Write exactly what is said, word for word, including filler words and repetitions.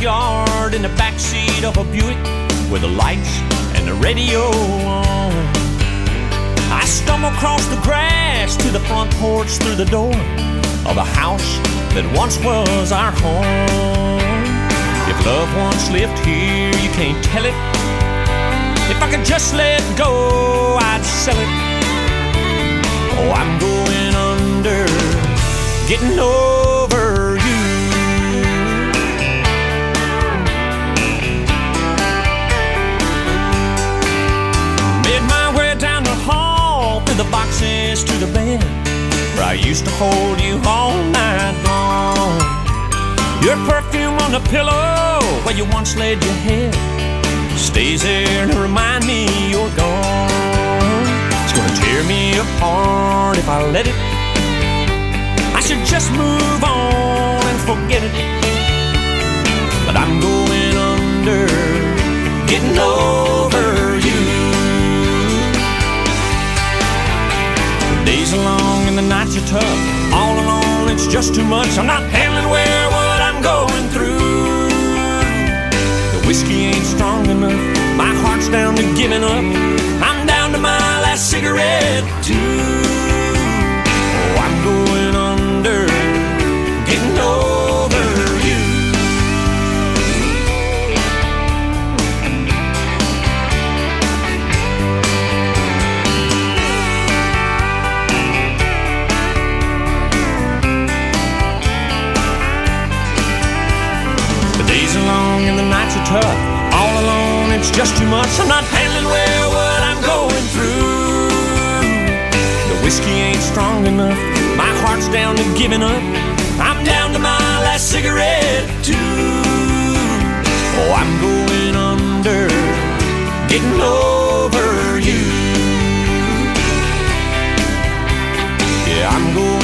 backyard in the backseat of a Buick with the lights and the radio on. I stumble across the grass to the front porch through the door of a house that once was our home. If loved ones lived here, you can't tell it. If I could just let go, I'd sell it. Oh, I'm going under, getting over you. Made my way down the hall, through the boxes to the bed, where I used to hold you all night long. Your perfume on the pillow where you once laid your head stays there to remind me you're gone. It's gonna tear me apart if I let it. I should just move on and forget it. But I'm going under, getting over you. The days are long and the nights are tough. All alone, it's just too much. I'm not handling where what I'm going through. The whiskey ain't strong enough. My heart's down to giving up. I'm down to my last cigarette too. Oh, I'm going under, getting over you. The days are long and the nights are tough. All alone, it's just too much. I'm not handling well what I'm going through. The whiskey ain't strong enough. My heart's down to giving up. I'm down to my last cigarette too. Oh, I'm going under, getting over you. Yeah, I'm going